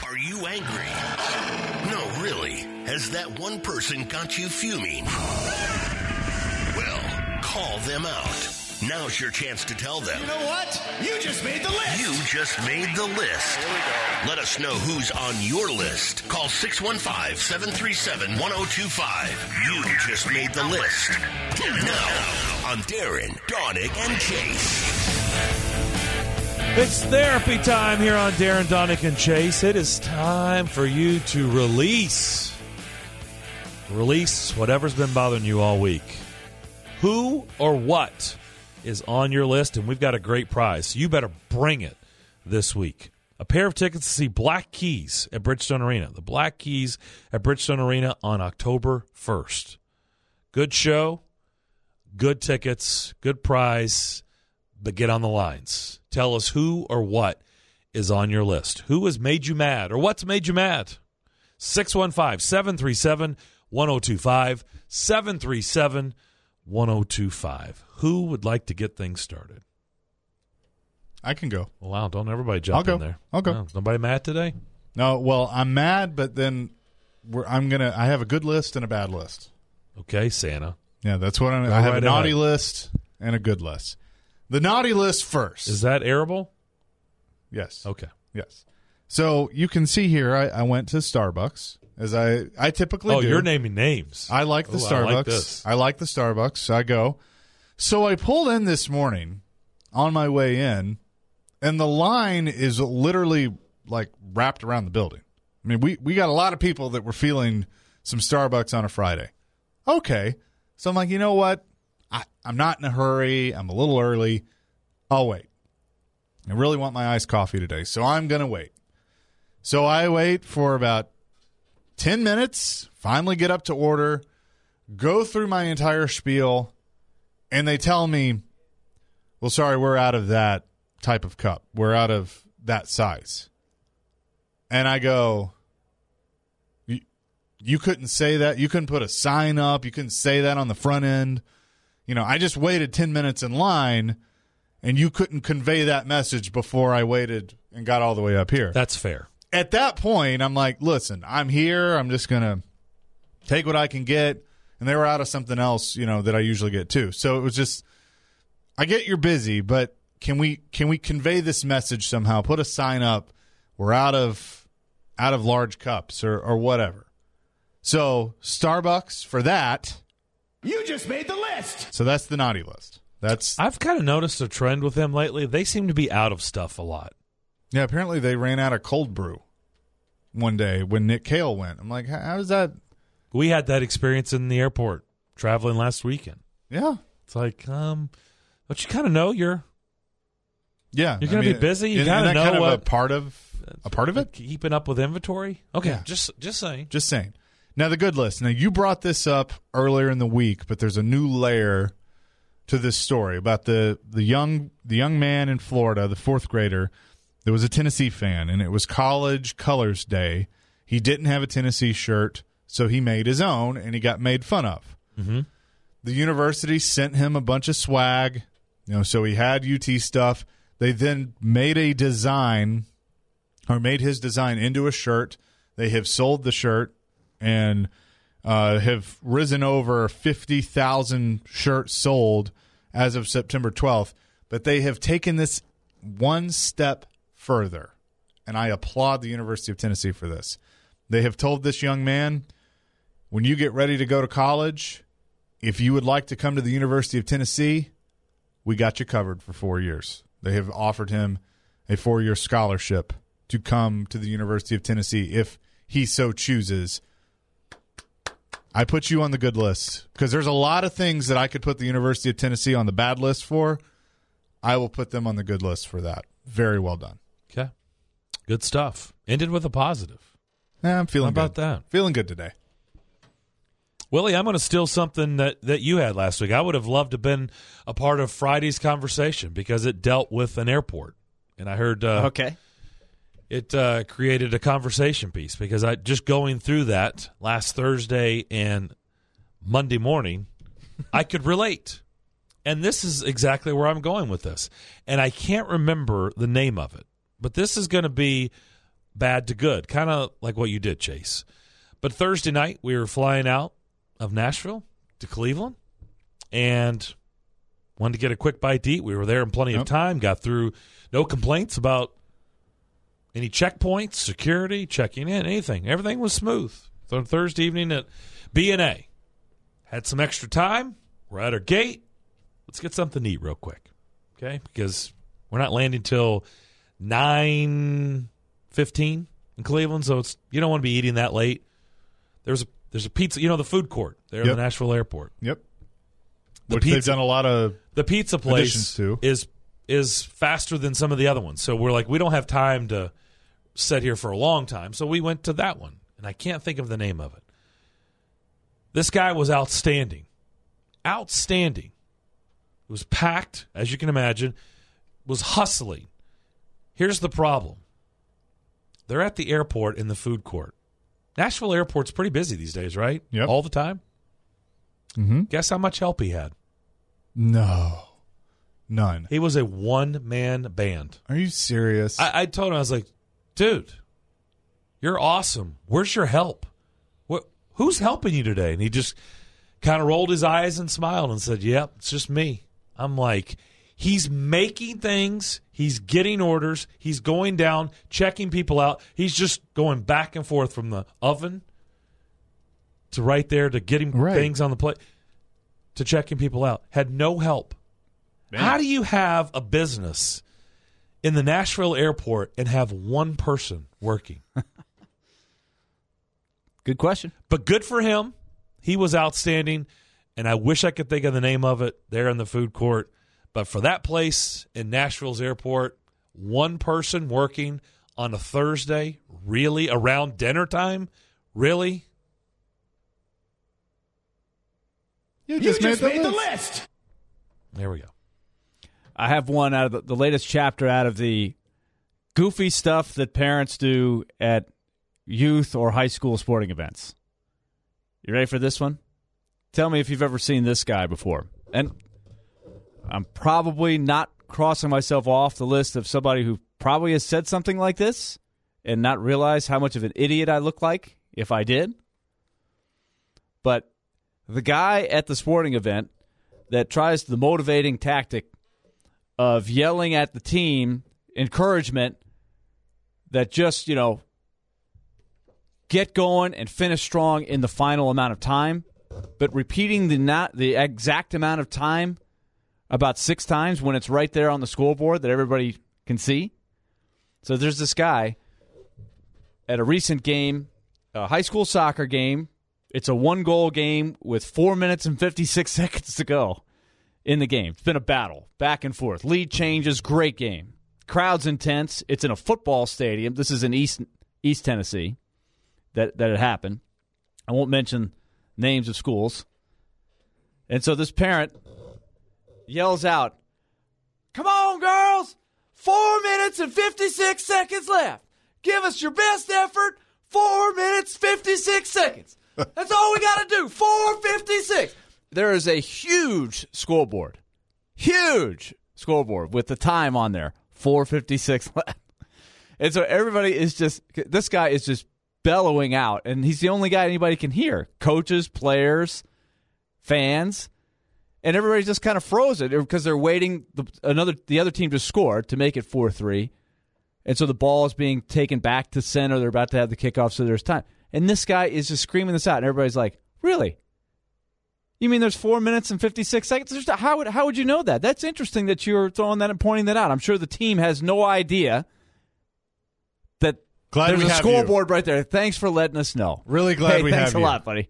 Are you angry? No, really. Has that one person got you fuming? Well, call them out. Now's your chance to tell them. You know what? You just made the list. You just made the list. Here we go. Let us know who's on your list. Call 615-737-1025. You just made the list. Now, on Darren, Donick, and Chase. It's therapy time here on Darren, Donick, and Chase. It is time for you to release whatever's been bothering you all week. Who or what is on your list, and we've got a great prize. So you better bring it this week. A pair of tickets to see Black Keys at Bridgestone Arena. The Black Keys at Bridgestone Arena on October 1st. Good show, good tickets, good prize, but get on the lines. Tell us who or what is on your list. Who has made you mad or what's made you mad? 615-737-1025, 737-1025. Who would like to get things started? I can go. Wow, don't everybody jump in there. I'll go. No, is nobody mad today? No, well, I'm mad, but then I have a good list and a bad list. Okay, Santa. Yeah, that's what I have a naughty list and a good list. The naughty list first. Is that airable? Yes. Okay. Yes. So you can see here, I went to Starbucks, as I typically do. Oh, you're naming names. I like the Starbucks. I like this. I like the Starbucks. I go. So I pulled in this morning on my way in, and the line is literally like wrapped around the building. I mean, we got a lot of people that were feeling some Starbucks on a Friday. Okay. So I'm like, you know what? I'm not in a hurry. I'm a little early. I'll wait. I really want my iced coffee today, so I'm going to wait. So I wait for about 10 minutes, finally get up to order, go through my entire spiel, and they tell me, well, sorry, we're out of that type of cup. We're out of that size. And I go, you couldn't say that? You couldn't put a sign up? You couldn't say that on the front end? You know, I just waited 10 minutes in line, and you couldn't convey that message before I waited and got all the way up here. That's fair. At that point, I'm like, listen, I'm here. I'm just going to take what I can get. And they were out of something else, you know, that I usually get too. So it was just, I get you're busy, but can we convey this message somehow? Put a sign up. We're out of large cups or whatever. So Starbucks for that. You just made the list. So that's the naughty list. I've kind of noticed a trend with them lately. They seem to be out of stuff a lot. Yeah, apparently they ran out of cold brew one day when Nick Cale went. I'm like, how is that? We had that experience in the airport traveling last weekend. Yeah. It's like, don't you kind of know you're going to be busy? You kind of know kind of what a part of it? Keeping up with inventory? Okay, yeah. just saying. Just saying. Now, the good list. Now, you brought this up earlier in the week, but there's a new layer to this story about the young man in Florida, the fourth grader, that was a Tennessee fan, and it was College Colors Day. He didn't have a Tennessee shirt, so he made his own, and he got made fun of. Mm-hmm. The university sent him a bunch of swag, so he had UT stuff. They then made a design, or made his design into a shirt. They have sold the shirt and have risen over 50,000 shirts sold as of September 12th. But they have taken this one step further, and I applaud the University of Tennessee for this. They have told this young man, when you get ready to go to college, if you would like to come to the University of Tennessee, we got you covered for 4 years. They have offered him a 4-year scholarship to come to the University of Tennessee if he so chooses. I put you on the good list because there's a lot of things that I could put the University of Tennessee on the bad list for. I will put them on the good list for that. Very well done. Okay. Good stuff. Ended with a positive. Yeah, I'm feeling How about good. that? Feeling good today. Willie, I'm going to steal something that you had last week. I would have loved to have been a part of Friday's conversation because it dealt with an airport. And I heard it created a conversation piece because I just going through that last Thursday and Monday morning, I could relate. And this is exactly where I'm going with this. And I can't remember the name of it. But this is going to be bad to good, kind of like what you did, Chase. But Thursday night, we were flying out of Nashville to Cleveland and wanted to get a quick bite to eat. We were there in plenty of time, got through, no complaints about any checkpoints, security, checking in, anything. Everything was smooth. So Thursday evening at B&A. Had some extra time. We're at our gate. Let's get something to eat real quick, okay? Because we're not landing till 9:15 in Cleveland, so you don't want to be eating that late. There's a pizza, the food court there in the Nashville airport. Yep. Which they've done a lot of the pizza place too. is faster than some of the other ones. So we're like, we don't have time to sit here for a long time. So we went to that one, and I can't think of the name of it. This guy was outstanding. Outstanding. It was packed, as you can imagine, was hustling. Here's the problem. They're at the airport in the food court. Nashville Airport's pretty busy these days, right? Yep. All the time? Mm-hmm. Guess how much help he had? No. None. He was a one-man band. Are you serious? I told him, I was like, dude, you're awesome. Where's your help? Who's helping you today? And he just kind of rolled his eyes and smiled and said, yep, it's just me. I'm like, he's making things. He's getting orders. He's going down, checking people out. He's just going back and forth from the oven to right there to getting things on the plate to checking people out. Had no help. Man. How do you have a business in the Nashville airport and have one person working? Good question. But good for him. He was outstanding, and I wish I could think of the name of it there in the food court. But for that place in Nashville's airport, one person working on a Thursday, really, around dinner time, really? You just made the list. There we go. I have one out of the latest chapter out of the goofy stuff that parents do at youth or high school sporting events. You ready for this one? Tell me if you've ever seen this guy before. And I'm probably not crossing myself off the list of somebody who probably has said something like this and not realized how much of an idiot I look like if I did. But the guy at the sporting event that tries the motivating tactic of yelling at the team, encouragement that just, get going and finish strong in the final amount of time, but repeating the exact amount of time about 6 times when it's right there on the scoreboard that everybody can see. So there's this guy at a recent game, a high school soccer game. It's a 1-goal game with 4 minutes and 56 seconds to go in the game. It's been a battle, back and forth. Lead changes, great game. Crowd's intense. It's in a football stadium. This is in East Tennessee that it happened. I won't mention names of schools. And so this parent yells out, "Come on, girls! 4 minutes and 56 seconds left. Give us your best effort. 4 minutes, 56 seconds. That's all we got to do. 4:56. There is a huge scoreboard. Huge scoreboard with the time on there. 4:56 left. And so everybody is this guy is just bellowing out, and he's the only guy anybody can hear. Coaches, players, fans, and everybody's just kind of frozen because they're waiting the other team to score to make it 4-3. And so the ball is being taken back to center. They're about to have the kickoff, so there's time. And this guy is just screaming this out, and everybody's like, really? You mean there's 4 minutes and 56 seconds? How would you know that? That's interesting that you're throwing that and pointing that out. I'm sure the team has no idea that there's a scoreboard right there. Thanks for letting us know. Really glad we have you. Thanks a lot, buddy.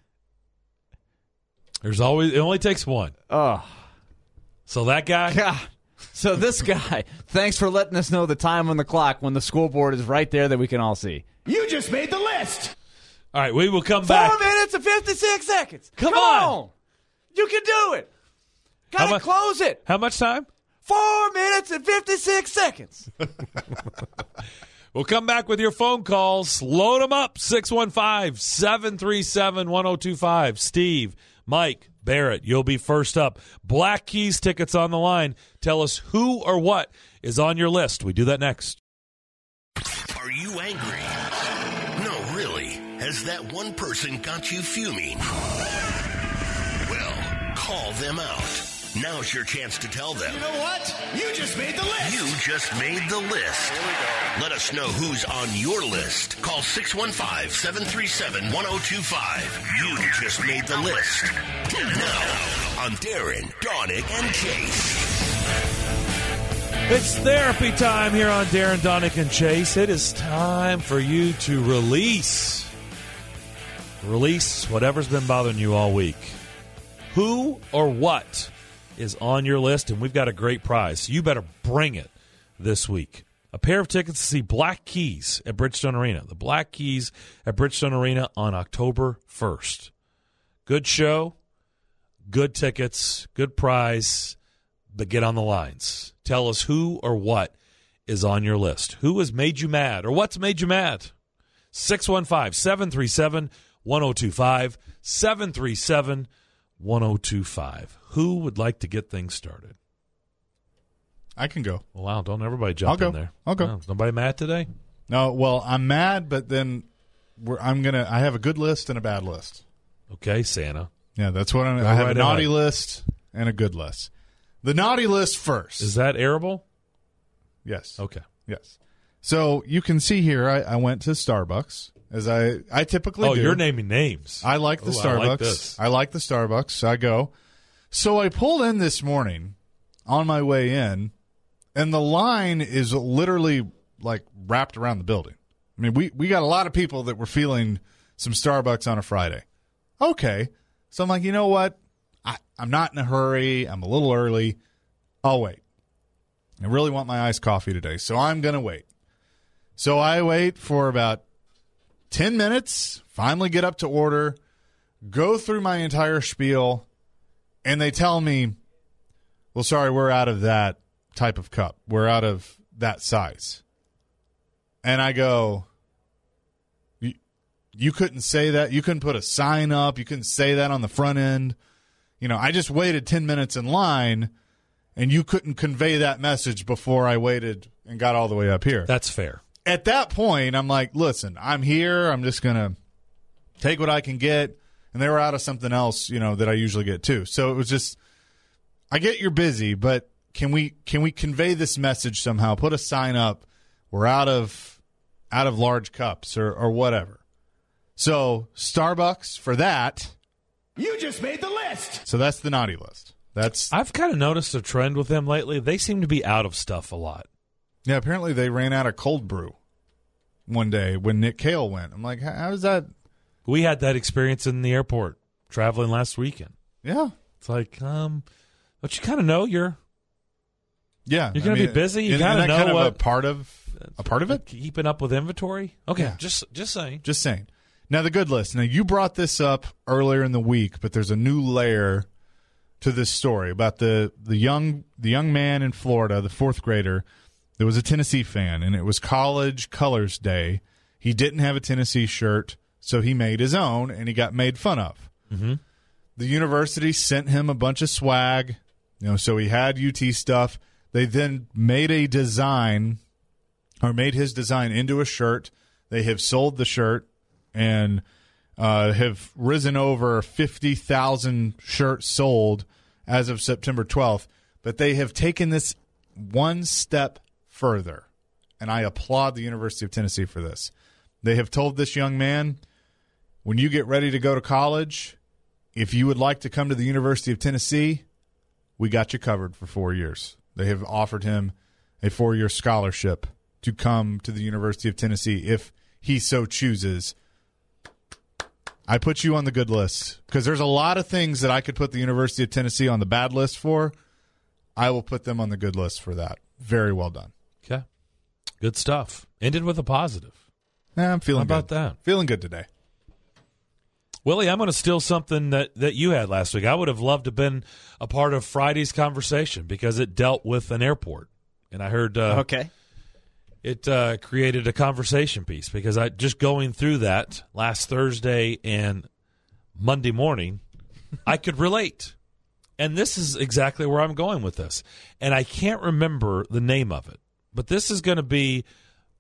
It only takes one. Oh. So that guy? God. So this guy, thanks for letting us know the time on the clock when the scoreboard is right there that we can all see. You just made the list. All right, we will come back. 4 minutes and 56 seconds. Come on. You can do it. Got to close it. How much time? 4 minutes and 56 seconds. We'll come back with your phone calls. Load them up. 615-737-1025. Steve, Mike, Barrett, you'll be first up. Black Keys tickets on the line. Tell us who or what is on your list. We do that next. Are you angry? No, really. Has that one person got you fuming? Well, call them out. Now's your chance to tell them. You know what? You just made the list. You just made the list. Let us know who's on your list. Call 615-737-1025. You just made the list. Now, on Darren, Donick, and Chase. It's therapy time here on Darren, Donick, and Chase. It is time for you to release whatever's been bothering you all week. Who or what is on your list, and we've got a great prize. You better bring it this week. A pair of tickets to see Black Keys at Bridgestone Arena. The Black Keys at Bridgestone Arena on October 1st. Good show, good tickets, good prize, but get on the lines. Tell us who or what is on your list. Who has made you mad, or what's made you mad? 615-737-1025, 737-1025. Who would like to get things started? I can go. Wow, don't everybody jump in there. I'll go. No, is nobody mad today? No, well, I'm mad, but then I have a good list and a bad list. Okay, Santa. Yeah, that's what I have a naughty list and a good list. The naughty list first. Is that airable? Yes. Okay. Yes. So you can see here, I went to Starbucks, as I typically do. Oh, you're naming names. I like the Starbucks. I like this. I like the Starbucks. I go. So I pulled in this morning on my way in, and the line is literally like wrapped around the building. I mean, we got a lot of people that were feeling some Starbucks on a Friday. Okay. So I'm like, you know what? I'm not in a hurry. I'm a little early. I'll wait. I really want my iced coffee today, so I'm going to wait. So I wait for about 10 minutes, finally get up to order, go through my entire spiel, and they tell me, well, sorry, we're out of that type of cup. We're out of that size. And I go, you couldn't say that? You couldn't put a sign up? You couldn't say that on the front end? You know, I just waited 10 minutes in line, and you couldn't convey that message before I waited and got all the way up here. That's fair. At that point, I'm like, listen, I'm here. I'm just going to take what I can get. And they were out of something else, that I usually get too. So it was just, I get you're busy, but can we convey this message somehow? Put a sign up. We're out of large cups or whatever. So Starbucks for that. You just made the list. So that's the naughty list. I've kind of noticed a trend with them lately. They seem to be out of stuff a lot. Yeah, apparently they ran out of cold brew one day when Nick Cale went. I'm like, how is that? We had that experience in the airport traveling last weekend. Yeah. It's like, don't you kind of know you're going to be busy? You kind of know what a part of it? Keeping up with inventory? Okay, yeah. Just saying. Just saying. Now, the good list. Now, you brought this up earlier in the week, but there's a new layer to this story about the young man in Florida, the fourth grader. There was a Tennessee fan, and it was College Colors Day. He didn't have a Tennessee shirt, so he made his own, and he got made fun of. Mm-hmm. The university sent him a bunch of swag, so he had UT stuff. They then made his design into a shirt. They have sold the shirt and have risen over 50,000 shirts sold as of September 12th. But they have taken this one step further, and I applaud the University of Tennessee for this. They have told this young man, when you get ready to go to college, if you would like to come to the University of Tennessee, we got you covered for 4 years. They have offered him a 4-year scholarship to come to the University of Tennessee if he so chooses. I put you on the good list because there's a lot of things that I could put the University of Tennessee on the bad list for. I will put them on the good list for that. Very well done. Okay. Good stuff. Ended with a positive. Yeah, I'm feeling good. How about that? Feeling good today. Willie, I'm going to steal something that you had last week. I would have loved to have been a part of Friday's conversation because it dealt with an airport. And I heard it created a conversation piece because I just going through that last Thursday and Monday morning, I could relate. And this is exactly where I'm going with this. And I can't remember the name of it. But this is going to be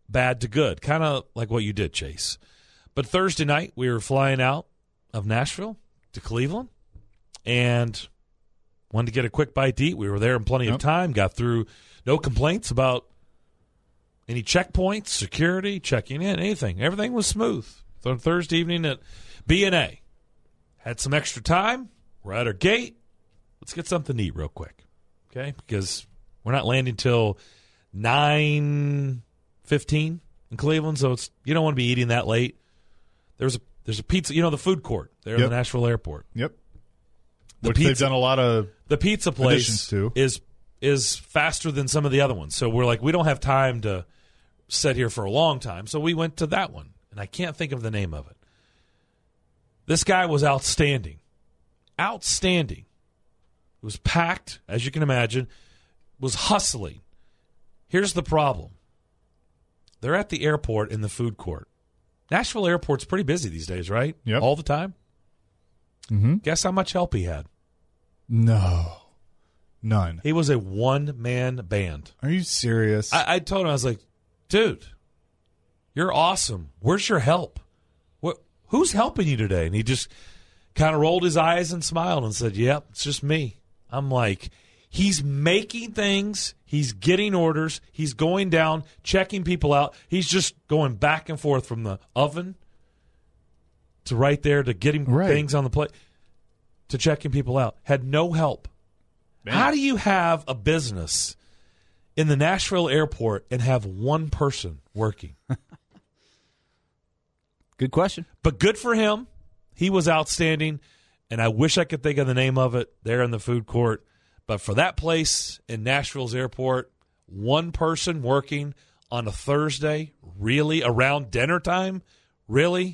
bad to good, kind of like what you did, Chase. But Thursday night, we were flying out of Nashville to Cleveland and wanted to get a quick bite to eat. We were there in plenty of time, got through, no complaints about any checkpoints, security, checking in, anything. Everything was smooth. So Thursday evening at B&A. Had some extra time. We're at our gate. Let's get something to eat real quick, okay? Because we're not landing till 9:15 in Cleveland, so you don't want to be eating that late. There's a pizza, the food court there in the Nashville airport. Yep. They've done a lot of the pizza place too. is faster than some of the other ones. So we're like, we don't have time to sit here for a long time. So we went to that one, and I can't think of the name of it. This guy was outstanding. Outstanding. It was packed, as you can imagine, was hustling. Here's the problem. They're at the airport in the food court. Nashville Airport's pretty busy these days, right? Yep. All the time? Mm-hmm. Guess how much help he had? No. None. He was a one-man band. Are you serious? I told him, I was like, dude, you're awesome. Where's your help? Who's helping you today? And he just kind of rolled his eyes and smiled and said, yep, it's just me. I'm like, he's making things. He's getting orders. He's going down, checking people out. He's just going back and forth from the oven to right there to getting things on the plate to checking people out. Had no help. Man. How do you have a business in the Nashville airport and have one person working? Good question. But good for him. He was outstanding, and I wish I could think of the name of it there in the food court. But for that place in Nashville's airport, one person working on a Thursday, really, around dinner time, really?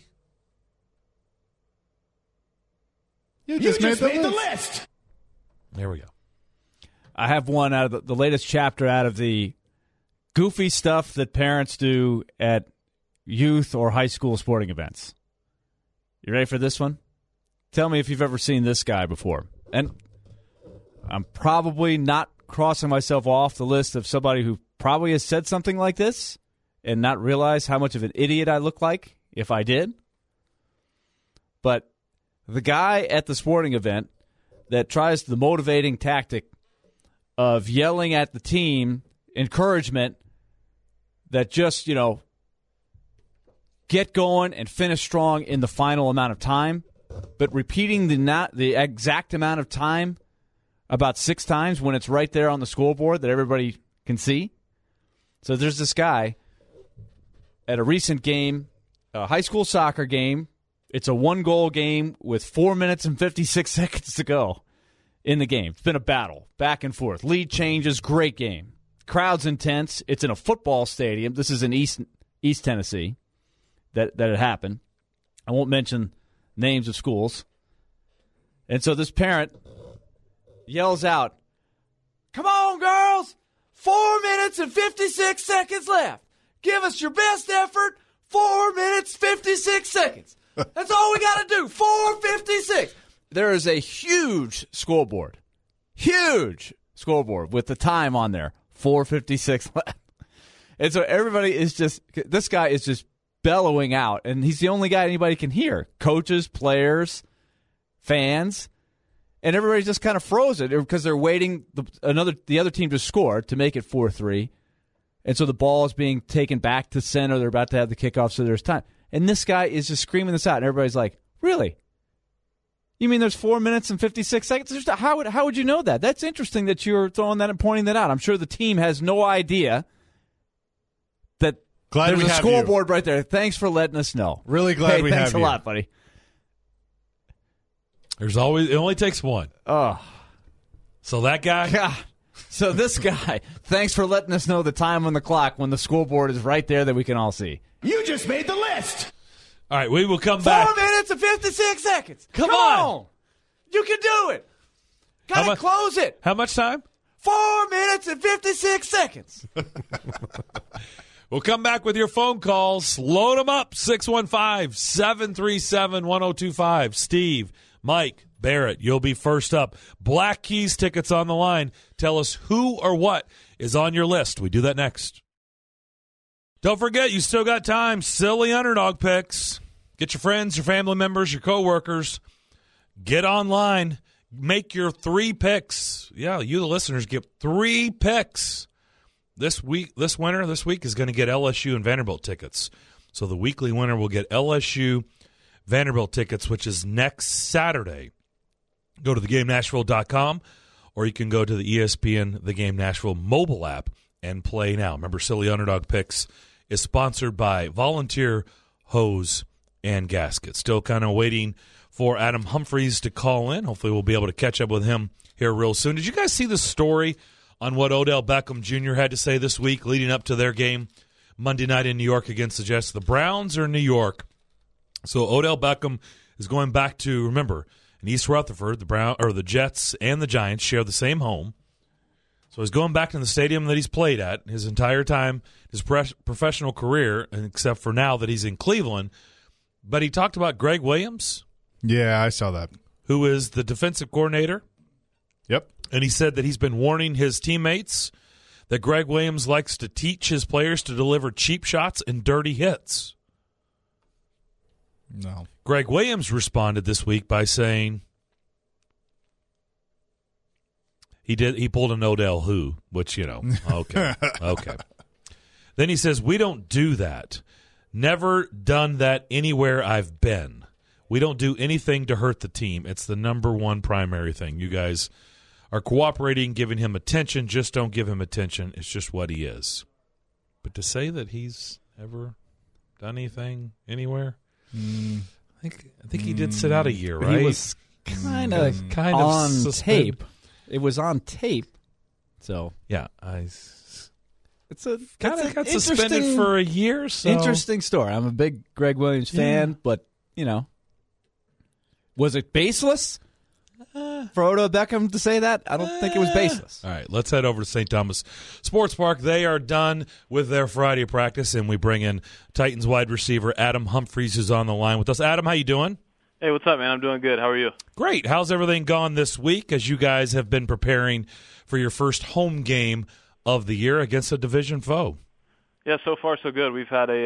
You just made the list. There we go. I have one out of the latest chapter out of the goofy stuff that parents do at youth or high school sporting events. You ready for this one? Tell me if you've ever seen this guy before. And I'm probably not crossing myself off the list of somebody who probably has said something like this and not realize how much of an idiot I look like if I did. But the guy at the sporting event that tries the motivating tactic of yelling at the team, encouragement that just, get going and finish strong in the final amount of time, but repeating the exact amount of time about 6 times when it's right there on the scoreboard that everybody can see. So there's this guy at a recent game, a high school soccer game. It's a 1-goal game with 4 minutes and 56 seconds to go in the game. It's been a battle, back and forth. Lead changes, great game. Crowd's intense. It's in a football stadium. This is in East Tennessee. That it happened. I won't mention names of schools. And so this parent yells out, "Come on, girls! 4 minutes and 56 seconds left. Give us your best effort. 4 minutes, 56 seconds. That's all we got to do. 4:56." There is a huge scoreboard. Huge scoreboard with the time on there. 4:56 left. And so everybody is this guy is just bellowing out, and he's the only guy anybody can hear. Coaches, players, fans, and everybody's just kind of frozen because they're waiting the other team to score to make it 4-3, and so the ball is being taken back to center. They're about to have the kickoff, so there's time. And this guy is just screaming this out, and everybody's like, "Really? You mean there's 4 minutes and 56 seconds? How would you know that? That's interesting that you're throwing that and pointing that out. I'm sure the team has no idea that." There's a scoreboard right there. Thanks for letting us know. Really glad we have you. Thanks a lot, buddy. It only takes one. Oh. So that guy? God. So this guy, thanks for letting us know the time on the clock when the scoreboard is right there that we can all see. You just made the list. All right, we will come back. 4 minutes and 56 seconds. Come on. You can do it. Got to close it. How much time? 4 minutes and 56 seconds. We'll come back with your phone calls. Load them up. 615-737-1025. Steve, Mike, Barrett, you'll be first up. Black Keys tickets on the line. Tell us who or what is on your list. We do that next. Don't forget, you still got time. Silly underdog picks. Get your friends, your family members, your coworkers. Get online. Make your 3 picks. Yeah, you, the listeners, get 3 picks. This week is going to get LSU and Vanderbilt tickets. So the weekly winner will get LSU Vanderbilt tickets, which is next Saturday. Go to thegamenashville.com, or you can go to the ESPN The Game Nashville mobile app and play now. Remember, Silly Underdog Picks is sponsored by Volunteer Hose and Gasket. Still kind of waiting for Adam Humphries to call in. Hopefully we'll be able to catch up with him here real soon. Did you guys see the story on what Odell Beckham Jr. had to say this week leading up to their game Monday night in New York against the Jets? The Browns are in New York. So Odell Beckham is going back to, remember, in East Rutherford, the Jets and the Giants share the same home. So he's going back to the stadium that he's played at his entire time, his professional career, except for now that he's in Cleveland. But he talked about Greg Williams. Yeah, I saw that. Who is the defensive coordinator. Yep. And he said that he's been warning his teammates that Greg Williams likes to teach his players to deliver cheap shots and dirty hits. No. Greg Williams responded this week by saying he pulled an Odell who, which, okay. Then he says, we don't do that. Never done that anywhere I've been. We don't do anything to hurt the team. It's the number one primary thing. You guys are cooperating, giving him attention. Just don't give him attention. It's just what he is. But to say that he's ever done anything anywhere, I think he did sit out a year, right? He was kind of on tape. It was on tape. So yeah, it's a kind of got suspended for a year. So interesting story. I'm a big Greg Williams fan, but was it baseless for Odell Beckham to say that? I don't think it was baseless. All right, let's head over to St. Thomas Sports Park. They are done with their Friday practice, and we bring in Titans wide receiver Adam Humphries, who's on the line with us. Adam, how you doing? Hey, what's up, man? I'm doing good. How are you? Great. How's everything gone this week as you guys have been preparing for your first home game of the year against a division foe? Yeah, so far so good. We've had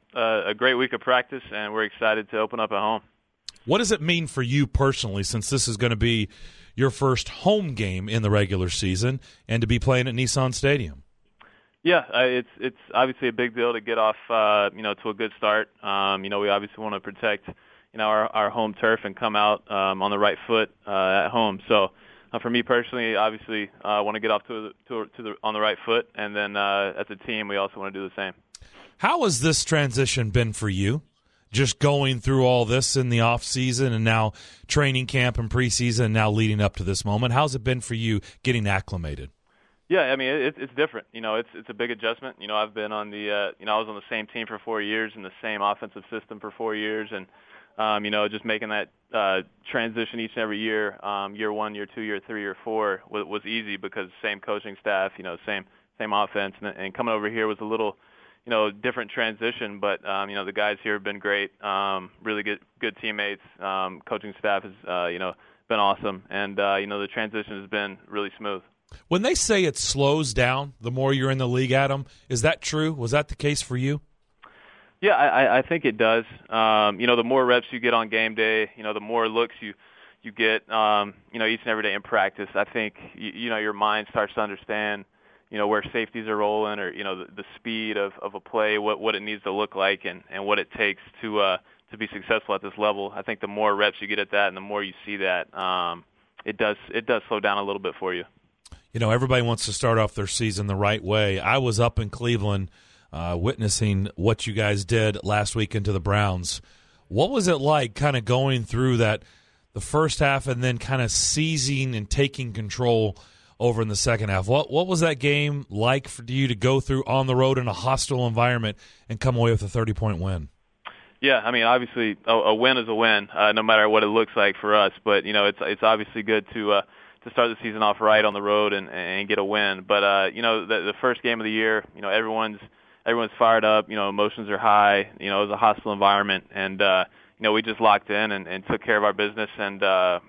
a great week of practice, and we're excited to open up at home. What does it mean for you personally, since this is going to be your first home game in the regular season and to be playing at Nissan Stadium? Yeah, it's obviously a big deal to get off to a good start. We obviously want to protect our home turf and come out on the right foot at home. So for me personally, obviously I want to get off on the right foot, and then as a team we also want to do the same. How has this transition been for you? Just going through all this in the off season and now training camp and preseason and now leading up to this moment. How's it been for you getting acclimated? Yeah, I mean it's different. It's a big adjustment. I've been on I was on the same team for 4 years in the same offensive system for 4 years, and just making that transition each and every year, year 1, year 2, year 3, year 4 was easy because same coaching staff, same offense, and coming over here was a little different transition, but the guys here have been great, really good teammates. Coaching staff has been awesome, and the transition has been really smooth. When they say it slows down the more you're in the league, Adam, is that true? Was that the case for you? Yeah, I think it does. The more reps you get on game day, the more looks you get, each and every day in practice. I think your mind starts to understand where safeties are rolling, or the speed of a play, what it needs to look like, and what it takes to be successful at this level. I think the more reps you get at that, and the more you see that, it does slow down a little bit for you. Everybody wants to start off their season the right way. I was up in Cleveland witnessing what you guys did last week into the Browns. What was it like kind of going through that, the first half, and then kind of seizing and taking control over in the second half? What was that game like for you to go through on the road in a hostile environment and come away with a 30-point win? Yeah, I mean, obviously a win is a win, no matter what it looks like for us. But it's obviously good to start the season off right on the road and get a win. But the first game of the year, everyone's fired up. Emotions are high. It was a hostile environment, and we just locked in and took care of our business, and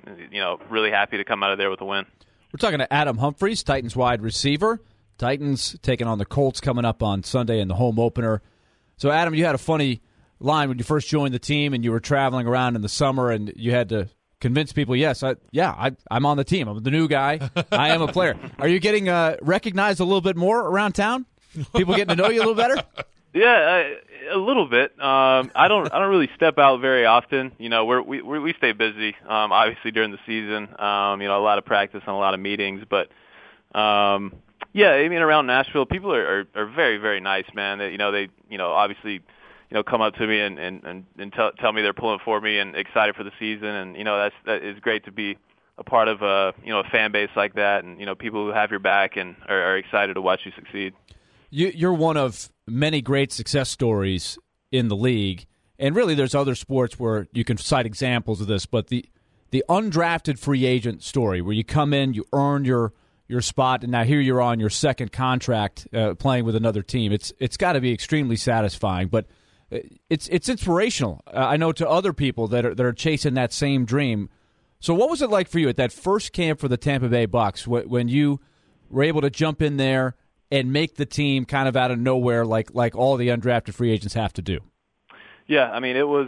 really happy to come out of there with a win. We're talking to Adam Humphries, Titans wide receiver. Titans taking on the Colts coming up on Sunday in the home opener So, Adam, you had a funny line when you first joined the team and you were traveling around in the summer and you had to convince people, I'm on the team. I'm the new guy. I am a player. Are you getting recognized a little bit more around town? People getting to know you a little better? Yeah, a little bit. I don't really step out very often. You know, we stay busy. Obviously during the season, you know, a lot of practice and a lot of meetings. But yeah, I mean, around Nashville, people are very, very nice, man. They obviously, you know, come up to me and tell me they're pulling for me and excited for the season. And you know, that is great to be a part of a fan base like that, and you know, people who have your back and are excited to watch you succeed. You're one of many great success stories in the league, and really there's other sports where you can cite examples of this, but the undrafted free agent story where you come in, you earn your spot, and now here you're on your second contract playing with another team. It's got to be extremely satisfying, but it's inspirational. I know to other people that are chasing that same dream. So what was it like for you at that first camp for the Tampa Bay Bucks when you were able to jump in there and make the team kind of out of nowhere, like all the undrafted free agents have to do? Yeah, I mean, it was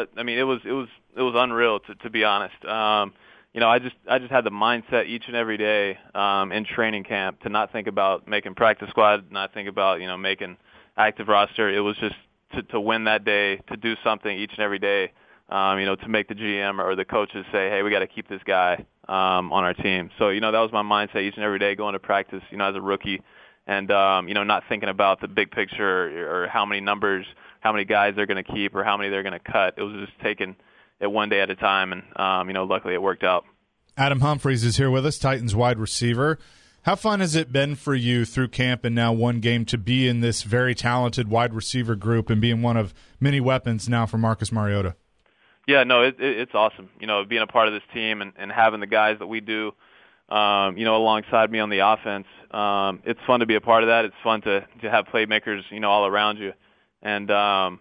unreal to be honest. You know, I just had the mindset each and every day in training camp to not think about making practice squad, not think about making active roster. It was just to win that day, to do something each and every day. To make the GM or the coaches say, hey, we got to keep this guy on our team. So that was my mindset each and every day going to practice. As a rookie. And, not thinking about the big picture or how many numbers, how many guys they're going to keep or how many they're going to cut. It was just taking it one day at a time, and, luckily it worked out. Adam Humphries is here with us, Titans wide receiver. How fun has it been for you through camp and now one game to be in this very talented wide receiver group and being one of many weapons now for Marcus Mariota? Yeah, no, it's awesome, being a part of this team and having the guys that we do, alongside me on the offense. It's fun to be a part of that. It's fun to have playmakers, all around you. And,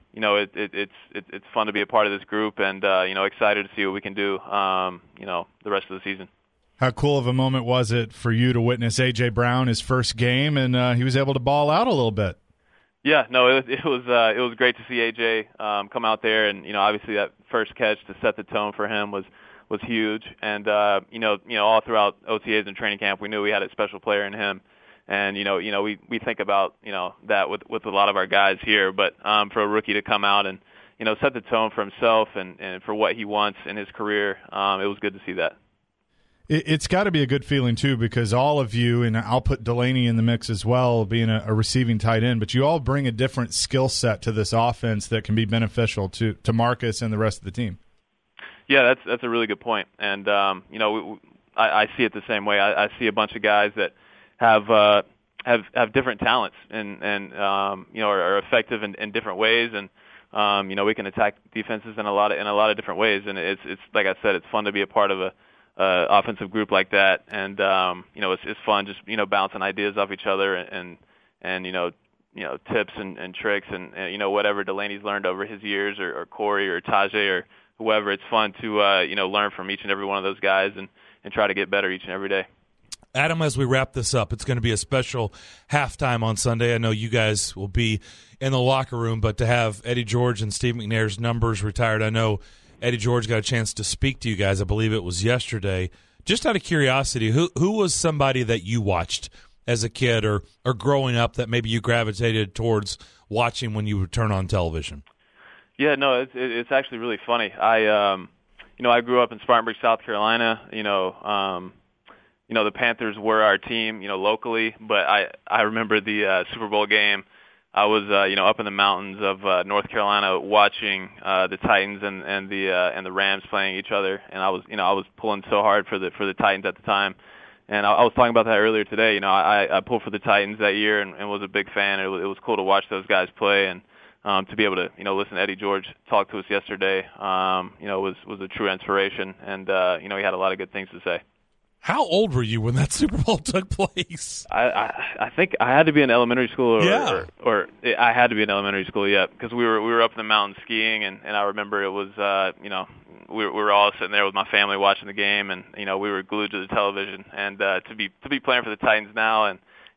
it's fun to be a part of this group and, excited to see what we can do, the rest of the season. How cool of a moment was it for you to witness A.J. Brown, his first game, and he was able to ball out a little bit? Yeah, no, it was great to see A.J. Come out there, and, obviously that first catch to set the tone for him was huge. And, all throughout OTAs and training camp, we knew we had a special player in him. And, we think about, that with a lot of our guys here. But for a rookie to come out and, set the tone for himself and for what he wants in his career, it was good to see that. It's got to be a good feeling, too, because all of you, and I'll put Delaney in the mix as well, being a receiving tight end, but you all bring a different skill set to this offense that can be beneficial to Marcus and the rest of the team. Yeah, that's a really good point. And, I see it the same way. I see a bunch of guys that have different talents and are effective in different ways. And, we can attack defenses in a lot of different ways. And it's like I said, it's fun to be a part of a offensive group like that. And, it's fun just, bouncing ideas off each other and tips and tricks and whatever Delaney's learned over his years or Corey or Tajay or whoever. It's fun to, learn from each and every one of those guys and try to get better each and every day. Adam, as we wrap this up, it's going to be a special halftime on Sunday. I know you guys will be in the locker room, but to have Eddie George and Steve McNair's numbers retired, I know Eddie George got a chance to speak to you guys. I believe it was yesterday. Just out of curiosity, who was somebody that you watched as a kid or growing up that maybe you gravitated towards watching when you would turn on television? Yeah, no, it's actually really funny. I grew up in Spartanburg, South Carolina. The Panthers were our team, locally, but I remember the Super Bowl game. I was, up in the mountains of North Carolina watching the Titans and the Rams playing each other, and I was pulling so hard for the Titans at the time. And I was talking about that earlier today. I pulled for the Titans that year and was a big fan. It was cool to watch those guys play and to be able to listen to Eddie George talk to us yesterday. Was a true inspiration, and he had a lot of good things to say. How old were you when that Super Bowl took place? I think I had to be in elementary school, or I had to be in elementary school, yeah, because we were up in the mountains skiing, and I remember it was we were all sitting there with my family watching the game, and we were glued to the television, and to be playing for the Titans now, and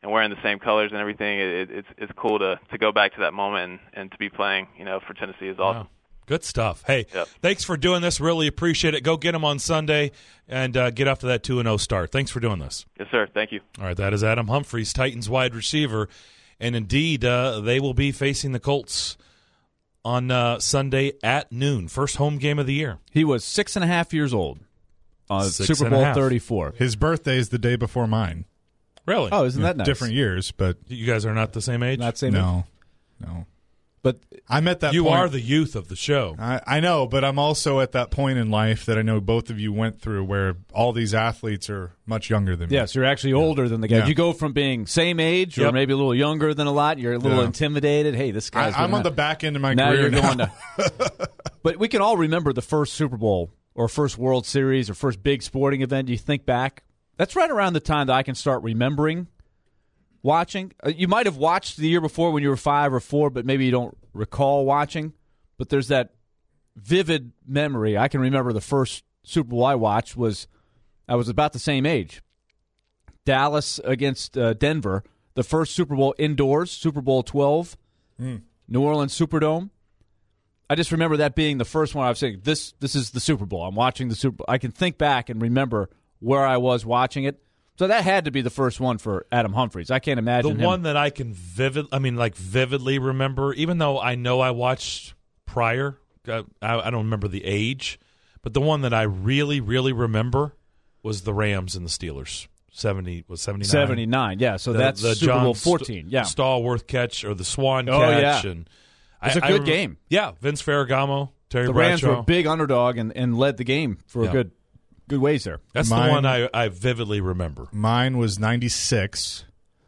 and wearing the same colors and everything, it's cool to go back to that moment and to be playing, for Tennessee is awesome. Wow. Good stuff. Hey, Yep. Thanks for doing this. Really appreciate it. Go get them on Sunday and get off to that 2-0 start. Thanks for doing this. Yes, sir. Thank you. All right, that is Adam Humphries, Titans wide receiver. And indeed, they will be facing the Colts on Sunday at noon. First home game of the year. He was 6.5 years old. Super 6.5. Bowl 34. His birthday is the day before mine. Really? Oh, isn't that nice? Different years, but You guys are not the same age? Not same age. no. But I'm at that You point. are the youth of the show. I know, but I'm also at that point in life that I know both of you went through where all these athletes are much younger than me. yes, you're actually older than the guy. Yeah. You go from being same age or Yep. maybe a little younger than a lot. You're a little Yeah. intimidated. Hey, this guy's I'm gonna on the back end of my now career you're now. going to. But we can all remember the first Super Bowl or first World Series or first big sporting event. You think back. That's right around the time that I can start remembering watching. You might have watched the year before when you were 5 or 4, but maybe you don't recall watching. But there's that vivid memory. I can remember the first Super Bowl I watched I was about the same age. Dallas against Denver, the first Super Bowl indoors, Super Bowl 12, New Orleans Superdome. I just remember that being the first one I was saying, this is the Super Bowl. I'm watching the Super Bowl. I can think back and remember where I was watching it. So that had to be the first one for Adam Humphries. I can't imagine The him. one that I can vividly remember, even though I know I watched prior, I don't remember the age, but the one that I really, really remember was the Rams and the Steelers. 79. 79, yeah. So that's the Super John Bowl 14, yeah. Stallworth catch or the Swan Oh, catch. yeah. And It's a good game. Yeah, Vince Ferragamo, Terry The Rams Bradshaw. were a big underdog and led the game for a good ways there. That's Mine- the one I vividly remember. Mine was 96.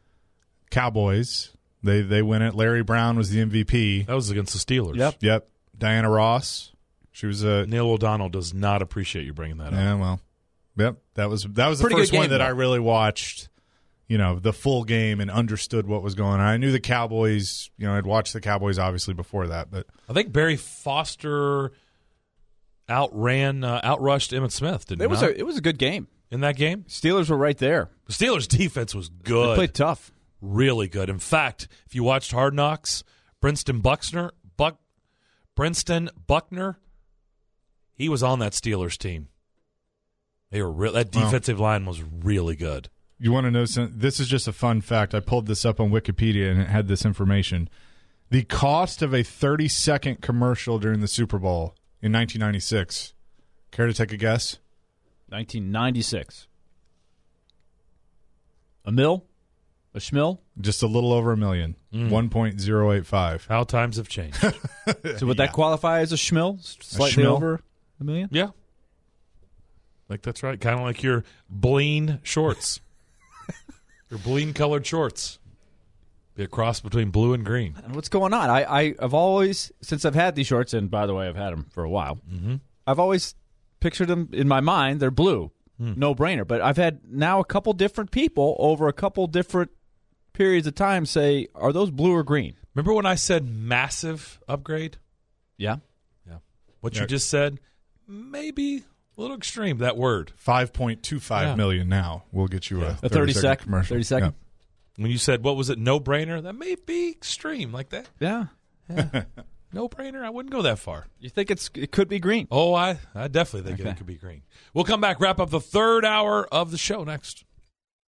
Cowboys. They win it. Larry Brown was the MVP. That was against the Steelers. Yep. Diana Ross. She was a Neil O'Donnell does not appreciate you bringing that up. yeah. Well, yep. That was the Pretty first good one game, that though. I really watched. The full game and understood what was going on. I knew the Cowboys. I'd watched the Cowboys obviously before that, but I think Barry Foster outrushed Emmitt Smith, didn't It was he? it was a good game. In that game? Steelers were right there. The Steelers' defense was They good. played tough. Really good. In fact, if you watched Hard Knocks, Princeton Buckner, he was on that Steelers team. That defensive line was really good. you want to know something? This is just a fun fact. I pulled this up on Wikipedia and it had this information. The cost of a 30-second commercial during the Super Bowl in 1996. Care to take a guess? 1996. A mil? A schmil? Just a little over $1 million. 1.085. How times have changed. So would that qualify as a schmil? Slightly schmil? over $1 million? Yeah. That's right. Kind of like your bleen shorts. Your bleen-colored shorts. Be a cross between blue and green. And what's going on? I've always, since I've had these shorts, and by the way, I've had them for a while, I've always pictured them in my mind. They're blue. No-brainer. But I've had now a couple different people over a couple different periods of time say, are those blue or green? Remember when I said massive upgrade? Yeah. Yeah. What you just said, maybe a little extreme, that word. $5.25 million now. We'll get you a 30-second commercial. 30-second? Yep. When you said, what was it, no-brainer? That may be extreme like that. Yeah. No-brainer? I wouldn't go that far. You think it could be green? Oh, I definitely think it could be green. We'll come back, wrap up the third hour of the show next.